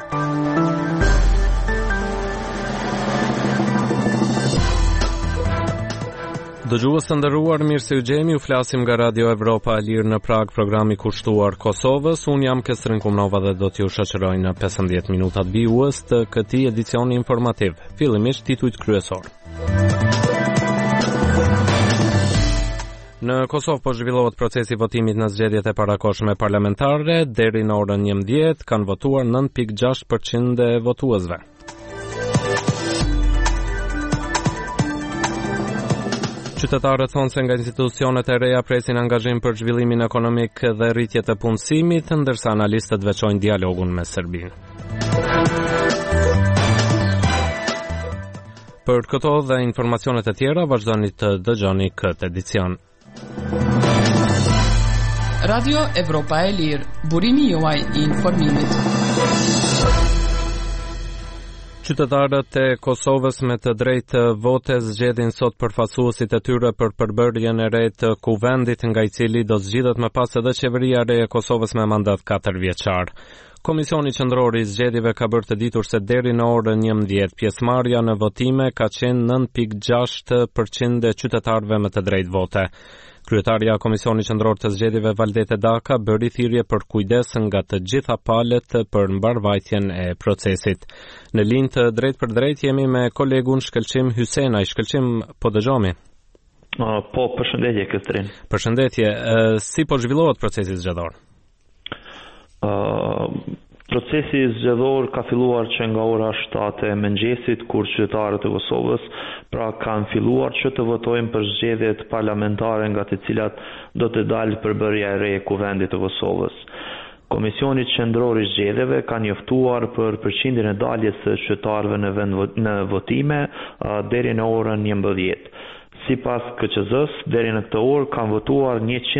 Dëgjues të nderuar, mirë se u gjeni, u flasim nga Radio Evropa e Lirë në Prag, programi kushtuar Kosovës. Unë jam Kestrin Kumnova dhe do t'ju shoqëroj në 15 minutat bijues të këtij edicioni informativ. Fillimisht titujt kryesor. Në Kosovë po zhvillohet procesi votimit në zgjedhjet e parakohshme parlamentare. Deri në orën 11 kanë votuar 9.6% e votuesve. Qytetarët thonë se nga institucionet e reja presin angazhim për zhvillimin ekonomik dhe rritje të punësimit, ndërsa analistët veçojnë dialogun me Serbinë. Për këto dhe informacionet e tjera, vazhdoni të dëgjoni këtë edicion. Radio Evropa e Lirë, burimi juaj I informimit. Qytetarët e Kosovës me të drejtë vote zgjedhin sot përfaqësuesit e tyre për përbërjen e re të kuvendit, nga I cili do zgjidhet më pas edhe qeveria e re e Kosovës me mandat 4 vjeçar. Komisioni qendror I zgjedhjeve ka bërë të ditur se deri në orën 11 pjesëmarrja në votime ka qenë 9.6% e qytetarëve me të drejtë vote. Kryetaria e Komisionit Qendror të Zgjedhjeve Valdete Daka bëri thirrje për kujdes nga të gjitha palët për mbarvajtjen e procesit. Në linjë të drejt për drejt jemi me kolegun Shkëlqim Hysenaj. Shkëlqim, po dëgjoni? Po, përshëndetje Kestrin. Përshëndetje. Si po zhvillohet procesi zgjedhor? Procesi zgjedhor ka filluar që nga ora 7 e mëngjesit, kur qytetarët e Kosovës kanë filluar që të votojnë për zgjedhjet parlamentare nga të cilat do të dalë përbërja e re e kuvendit të Kosovës. Komisioni qendror I zgjedhjeve ka njoftuar për përqindjen e daljes së qytetarëve në votime deri në orën 11. Sipas KQZ-s, deri në këtë orë kanë votuar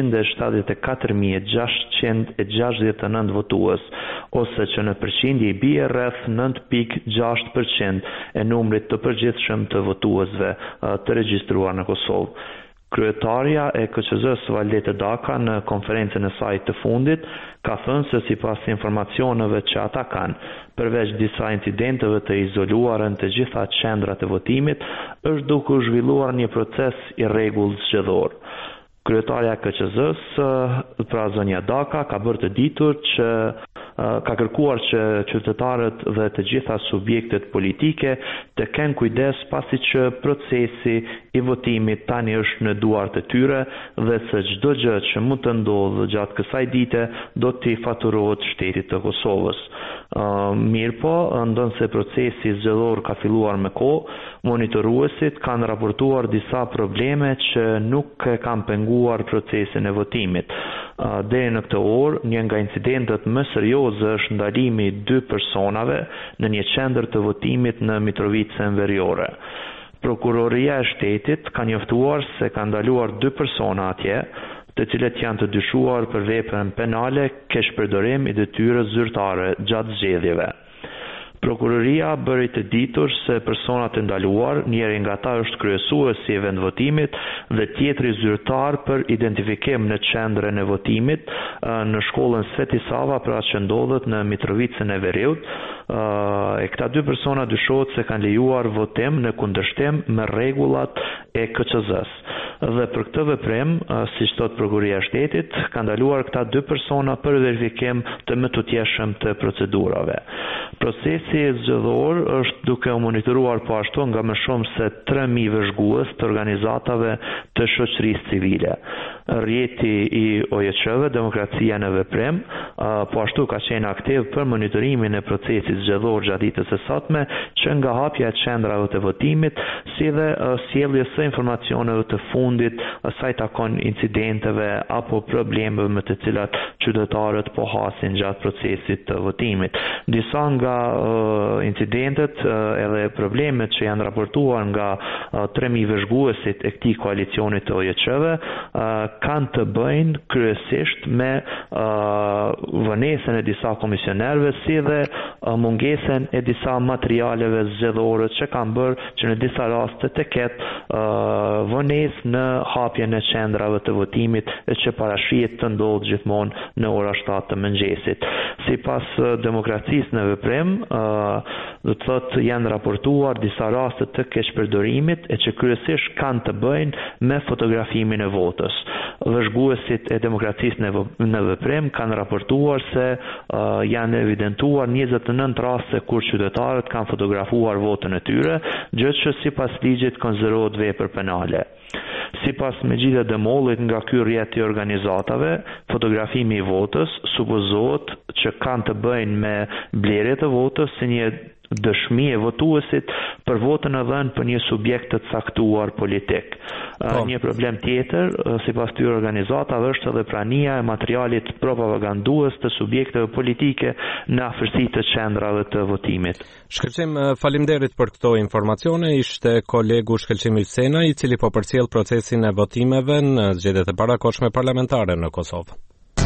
174.669 votues, ose që në përqindje I bie rreth 9.6% e numrit të përgjithshëm të votuesve të regjistruar në Kosovë. Kryetaria e KQZ-s Valdete Daka në konferencën e saj të fundit ka thënë se sipas informacioneve që ata kanë, përveç disa incidenteve të izoluara në të gjitha qendrat e votimit, është duke u zhvilluar një proces I rregullt zgjedhor. Kryetaria e KQZ-s, pra zonja Daka, ka bërë të ditur që ka kërkuar që qytetarët dhe të gjitha subjektet politike të kenë kujdes pasi që procesi I votimit tani është në duart e tyre dhe se çdo gjë që mund të ndodhë gjatë kësaj dite do t'i faturohet shtetit të Kosovës. Mirëpo, ndonse procesi zgjedhor ka filluar me kohë, monitoruesit kanë raportuar disa probleme që nuk e kanë penguar procesin e votimit. Deri në këtë orë, një nga incidentet më serioze është ndalimi I 2 personave në një qendër të votimit në Mitrovicën Veriore. Prokuroria e shtetit ka njoftuar se ka ndaluar 2 persona atje, të cilët janë të dyshuar për veprën penale keqpërdorim I detyrës zyrtare gjatë zgjedhjeve. Prokuroria bëri të ditur se personat e ndaluar, njëri nga ata është kryesuesi I vendvotimit dhe tjetri zyrtar për identifikim në qendrën e votimit në shkollën Sveti Sava, pra që ndodhet në Mitrovicën e Veriut. E këta 2 persona dyshohet se kanë lejuar votim në kundërshtim me rregullat e KQZ-s. Dhe për këtë veprim, siç thot Prokuroria e Shtetit, ka ndaluar këta 2 persona për verifikim të mëtutjeshëm të procedurave. Procesi zgjedhor është duke u monitoruar po ashtu nga më shumë se 3.000 vëzhgues të organizatave të shoqërisë civile. Rrjeti I OJQ-ve, Demokracia në Veprim, po ashtu ka qenë aktiv për monitorimin e procesit zgjedhor gjatë ditës së sotme, që nga hapja e qendrave të votimit, si dhe sjelljes së informacioneve të fundit sa I takon incidenteve apo problemeve me të cilat qytetarët po hasin gjatë procesit të votimit. Disa nga incidentet edhe problemet që janë raportuar nga 3.000 vëzhguesit e këtij koalicioni të OJQ-ve kanë të bëjnë kryesisht me vënesën e disa komisionerëve, si dhe mungesën e disa materialeve zgjedhore që kanë bërë që në disa raste të ketë vonesë në hapjen e qendrave të votimit e që parashihet të ndodhë gjithmonë në ora 7 të mëngjesit. Sipas demokracisë në veprim, do të thotë janë raportuar disa raste të keqpërdorimit e që kryesisht kanë të bëjnë me fotografimin e votës. Vëzhguesit e demokracisë në veprim kanë raportuar se janë evidentuar 29 raste kur qytetarët kanë fotografuar votën e tyre, gjë që sipas ligjit konsiderohet vepër penale. Sipas Mejidit Demollit nga ky rrjet i organizatave, fotografimi i votës supozohet që kanë të bëjnë me blerje të votës si një dëshmi e votuesit për votën e dhënë për një subjekt të caktuar politik. Një problem tjetër, sipas këtyre organizatave, është edhe prania e materialit propagandues të subjekteve politike në afërsi të qendrave të votimit. Shkëlqim, faleminderit për këto informacione. Ishte kolegu Shkëlqim Yrsena, i cili po përcjell procesin e votimeve në zgjedhjet e parakohshme parlamentare në Kosovë.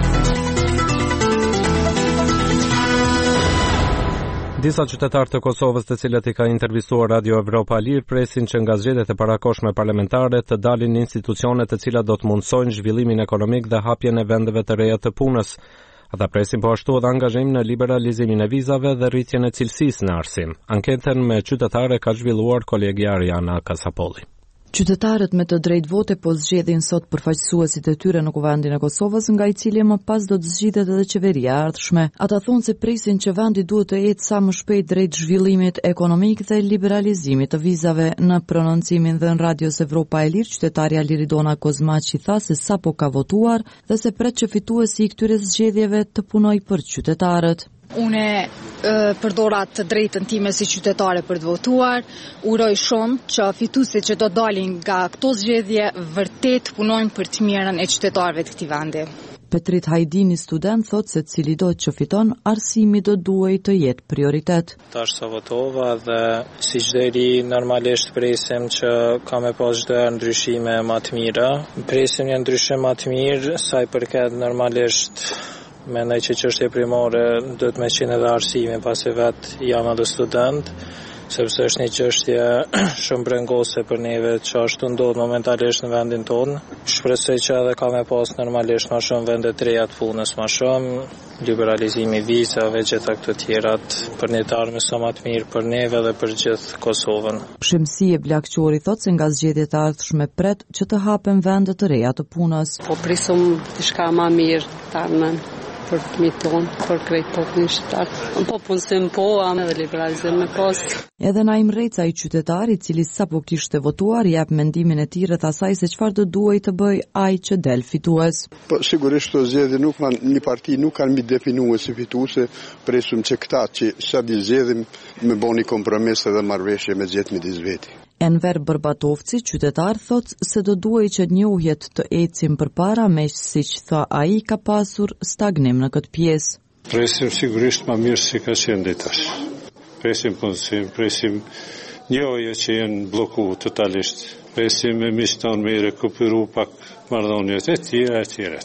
Disa qytetarë të Kosovës të cilët i ka intervistuar Radio Evropa Lir presin që nga zgjedhjet e parakohshme parlamentare të dalin institucione të cilat do të mundsojnë zhvillimin ekonomik dhe hapjen e vendeve të reja të punës. Ata presin po ashtu edhe angazhim në liberalizimin e vizave dhe rritjen e cilësisë në arsim. Anketën me qytetarë ka zhvilluar kolegja Ariana Kasapolli. Qytetarët me të drejtë vote po zgjedhin sot përfaqësuesit e tyre në Kuvendin e Kosovës, nga i cili më pas do të zgjidhet edhe qeveria e ardhshme. Ata thonë se presin që vendi duhet të ecë sa më shpejt drejt zhvillimit ekonomik dhe liberalizimit të vizave. Në prononcimin dhe në Radios Evropa e Lirë, qytetarja Liridona Kozmaçi tha se sapo ka votuar dhe se pret që fituesi i këtyre zgjedhjeve të punojë për qytetarët. Une përdora të drejtën time si qytetare për të votuar, uroj shumë që fituesit që do dalin nga këto zgjedhje vërtet punojnë për të mirën e qytetarëve të këtij vendi. Petrit Hajdini, student, thot se cili do që fiton, arsimi do duhej të jetë prioritet. Tash sa votova dhe si çdo normalisht presim që ka me pas çdo ndryshime më të mira. Presim një ndryshim më të mirë sa i përket normalisht. Mendoj që çështja primare duhet me qenë edhe arsimi, pasi vetë jam edhe student, sepse është një çështje shumë brengose për neve që ashtu ndodh momentalisht në vendin tonë. Shpresoj që edhe ka me pas normalisht më shumë vende të reja të punës, më shumë liberalizimi vizave, gjitha këto tjerat për një të ardhmen sa më të mirë për neve dhe për gjithë Kosovën. Shemsie Blakqori thot se nga zgjedhjet e ardhshme pret që të hapen vende të reja të punës. Po prisum diçka më mirë të ardhmen për fëmijët tonë, për krejt popullin shqiptar. Po punësim po, edhe liberalizim me pas. Edhe Naim Reca, i qytetar, i cili sapo kishte votuar, jep mendimin e tij rreth asaj se çfarë do duhej të bëj ai që del fitues. Po sigurisht të zgjedhje një parti nuk kanë mi definuar si fituese, presum që këta që sa di zgjedhim me bëni kompromis edhe marrëveshje me zgjedhjet midis veti. Enver Bërbatovci, qytetar, thot se do duhej që njohjet të ecin përpara, me siç tha ai, ka pasur stagnim në këtë pjesë. Presim sigurisht më mirë si ka qenë deri tash. Presim punësim, presim njohje që janë bllokuar totalisht. Presim me miqton me rekuperu pak marrëdhëniet e tjera.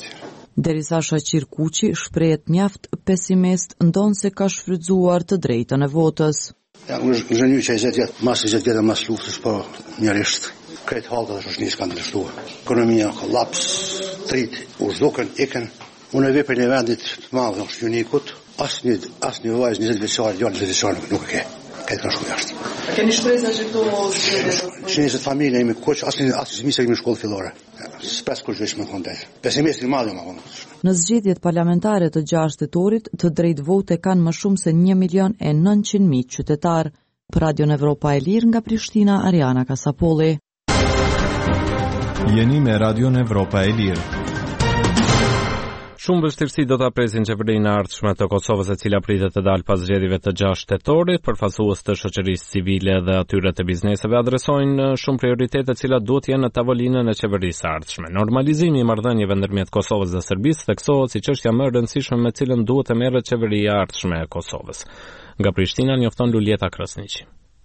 Derisa Shaqir Kuqi shprehet mjaft pesimist, ndon se ka shfrytzuar të drejtën e votës. Unë zhënyu që 20 vjetë, mas 20 vjetë mas luftës, po njërisht, kretë halka dhe shoshnisë kanë ndryshtuar. Ekonomia, kollaps, trit, u zhdukën, ikën, unë e vepër një vendit të madhë në shqyunikut, asë një vajzë 20 vjeçar, 20 vjeçar nuk e ke. Këtë kanë shku jashtë. A keni shpresa që këto zgjedhje? 20 familje, imi koq, asë një kemi shkollë fillore. S'pes kur zhvesh më kondej. Pesimistin madhë më konë. Në zgjedhjet parlamentare të 6 tetorit, të drejtë vote kanë më shumë se 1.900.000 qytetar. Për Radio Evropa e Lirë nga Prishtina, Ariana Kasapolli. Jeni me Radio Evropa e Lirë. Shumë vështirësi do ta presin qeverinë e ardhshme të Kosovës, e cila pritet të dalë pas zgjedhjeve të 6 tetorit. Përfaqësues të shoqërisë civile dhe atyre të bizneseve adresojnë shumë prioritete të cilat duhet jenë në tavolinën e qeverisë së ardhshme. Normalizimi i marrëdhënieve ndërmjet Kosovës dhe Serbisë theksohet si çështja më e rëndësishme me cilën duhet të merret qeveria e ardhshme e Kosovës. Nga Prishtina njofton Lulieta Krasniqi.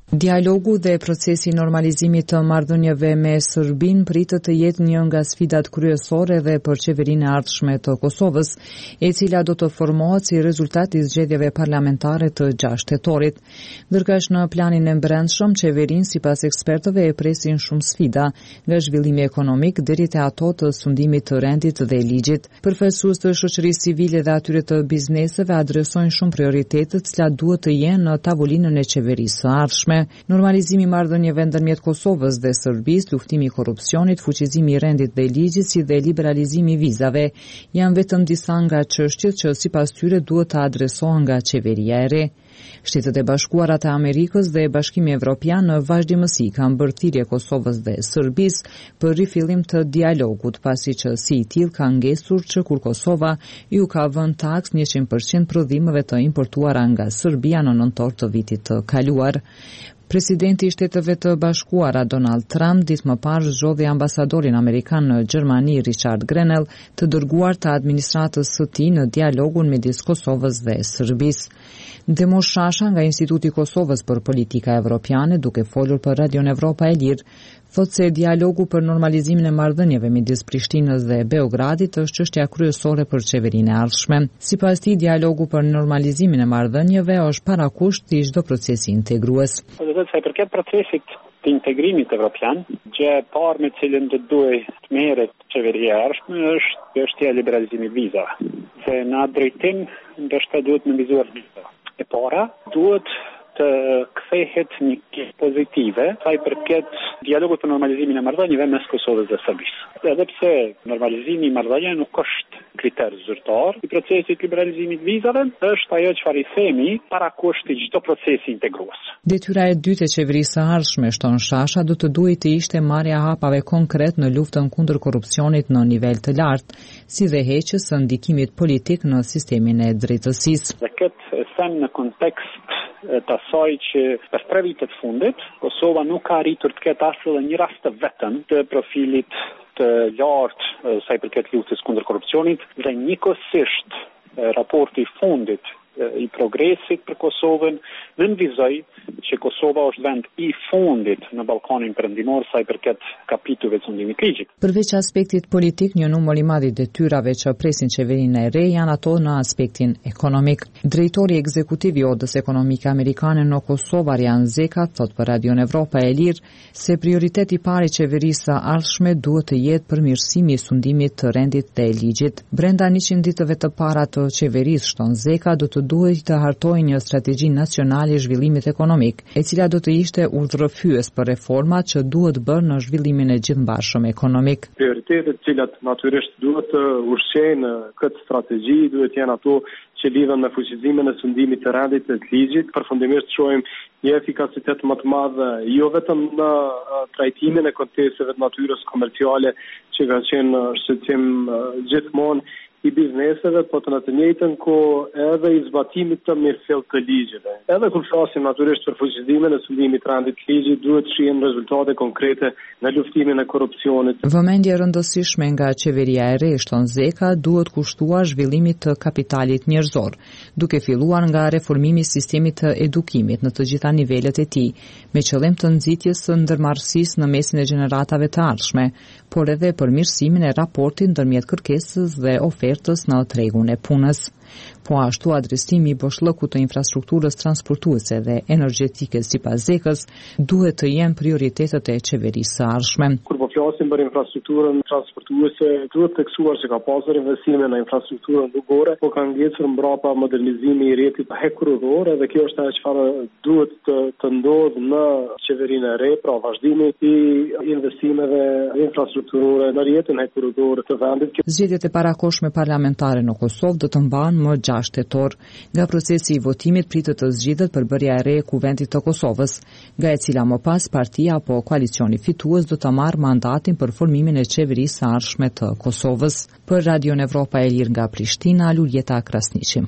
Dialogu dhe procesi i normalizimit të marrëdhënieve me Serbinë pritet të jetë një nga sfidat kryesore dhe për qeverinë e ardhshme të Kosovës, e cila do të formohet si rezultat i zgjedhjeve parlamentare të 6 tetorit. Ndërkësh në planin e brendshëm, qeverinë sipas ekspertëve e presin shumë sfida, nga zhvillimi ekonomik deri te ato të sundimit të rendit dhe ligjit. Përfaqësues të shoqërisë civile dhe atyre të bizneseve adresojnë shumë prioritete të cilat duhet të jenë në tavolinën e qeverisë së ardhshme. Normalizimi i marrëdhënieve ndërmjet Kosovës dhe Serbisë, luftimi i korrupsionit, fuqizimi i rendit dhe ligjit, si dhe liberalizimi i vizave janë vetëm disa nga çështjet që sipas tyre duhet të adresohen nga qeveria e re. Shtetet e Bashkuara të Amerikës dhe Bashkimi Evropian në vazhdimësi kanë bërë thirrje Kosovës dhe Serbisë për rifillim të dialogut, pasi që si i tillë ka ngesur që kur Kosova ju ka vënë taks 100% prodhimeve të importuara nga Serbia në nëntor të vitit të kaluar. Presidenti i Shteteve të Bashkuara Donald Trump ditë më parë zgjodhi ambasadorin amerikan në Gjermani Richard Grenell të dërguar të administratës së tij në dialogun midis Kosovës dhe Serbisë. Demos Shasha nga Instituti i Kosovës për Politika Evropiane, duke folur për Radion Evropa e Lirë, thotë se dialogu për normalizimin e marrëdhënieve midis Prishtinës dhe Beogradit është çështja kryesore për qeverinë e ardhshme. Sipas tij, dialogu për normalizimin e marrëdhënieve është parakusht i çdo procesi integrues. Sa i përket procesit të integrimit evropian, gjë e parë me cilën do duhet të merret qeveria e ardhshme është çështja e liberalizimit vizave. Se në atë drejtim ndoshta duhet të mëvizuar viza. E para duhet të kthehet një pozitive sa i përket dialogut për normalizimin e marrëdhënieve mes Kosovës dhe Serbisë. Edhe pse normalizimi i marrëdhënieve nuk është kriter zyrtar i procesit liberalizimit vizave, është ajo çfarë i themi parakusht i çdo procesi integrues. Detyra e dytë e qeverisë së ardhshme, shton Shasha, do të duhet të ishte marrja hapave konkret në luftën kundër korrupsionit në nivel të lartë, si dhe heqjes së ndikimit politik në sistemin e drejtësisë. Dhe këtë them në kontekst të asaj që për 3 vitet fundit, Kosova nuk ka arritur të ketë as edhe një rast të vetëm të profilit të lartë sa i përket luftës kundër korrupsionit dhe njëkohësisht raporti i fundit i progresit për Kosovën nënvizoi që Kosova është vend i fundit në Ballkanin Perëndimor sa i përket kapitujve të sundimit ligjit. Përveç aspektit politik, një numër i madh i detyrave që presin qeverinë e re janë ato në aspektin ekonomik. Drejtori ekzekutiv i Odës Ekonomike Amerikane në Kosovë, Arjan Zeka, thot për Radion Evropa e Lirë se prioriteti i parë i qeverisë së ardhshme duhet të jetë përmirësimi i sundimit të rendit dhe ligjit. Brenda 100 ditëve të para të qeverisë, shton Zeka, do të duhet të hartojë një strategji nacionale i zhvillimit ekonomik, e cila do të ishte urdhërofyes për reformat që duhet bërë në zhvillimin e gjithëmbashëm ekonomik. Prioritetet cilat natyrisht duhet të ushqejnë këtë strategji duhet janë ato që lidhen me fuqizimin e sundimit të rendit të ligjit. Përfundimisht shohim një efikasitet më të madh jo vetëm në trajtimin e kontesteve të natyrës komerciale që ka qenë shqetësim gjithmonë i bizneseve, po të në të njëjtën kohë edhe i zbatimit të mirëfillt të ligjeve. Edhe kur flasim natyrisht për fuqizimin e sundimit të rendit të ligjit, duhet shihen rezultate konkrete në luftimin e korrupsionit. Vëmendje rëndësishme nga qeveria e re, shton Zeka, duhet kushtuar zhvillimit të kapitalit njerëzor, duke filluar nga reformimi i sistemit të edukimit në të gjitha nivelet e tij, me qëllim të nxitjes së ndërmarrësisë në mesin e gjeneratave të ardhshme, por edhe përmirësimin e raportit ndërmjet kërkesës dhe ofertës në tregun e punës. Po ashtu adresimi i boshllëkut të infrastrukturës transportuese dhe energjetike sipas Zekës duhet të jenë prioritetet e qeverisë së ardhshme. Kur po flasim për infrastrukturën transportuese, duhet të teksuar se ka pasur investime në infrastrukturën rrugore, po ka ngecur mbrapa modernizimi i rrjetit hekuror, dhe kjo është ajo çfarë duhet të ndodhë në qeverinë e re, pra vazhdimi i investimeve infrastrukturore në rrjetin hekuror të vendit. Zgjedhjet e parakohshme parlamentare në Kosovë do të mbahen më 6 tetor. Nga procesi i votimit pritet të zgjidhet përbërja e re e Kuvendit të Kosovës, nga e cila më pas partia apo koalicioni fitues do të marrë mandatin për formimin e qeverisë së ardhshme të Kosovës. Për Radion Evropa e Lirë nga Prishtina, Luljeta Krasniqi.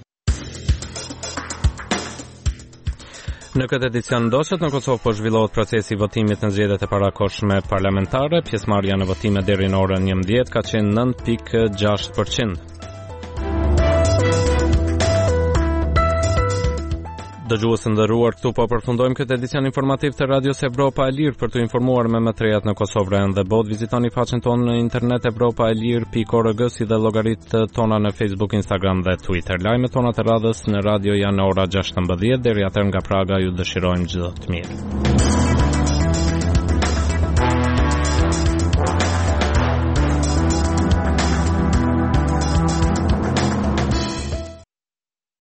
Në këtë edicion ndoshët në Kosovë po zhvillohet procesi i votimit në zgjedhjet e parakohshme parlamentare. Pjesëmarrja në votime deri në orën 11 ka qenë 9.6%. Dëgjues të nderuar, këtu po përfundojmë këtë edicion informativ të Radios Evropa e Lirë. Për të informuar me më të rejat në Kosovë dhe botë, vizitoni faqen tonë në internet europaelir.org si dhe llogaritë tona në Facebook, Instagram dhe Twitter. Lajmet tona të radhës në radio janë ora 16:00 deri atëherë nga Praga ju dëshirojmë çdo të mirë.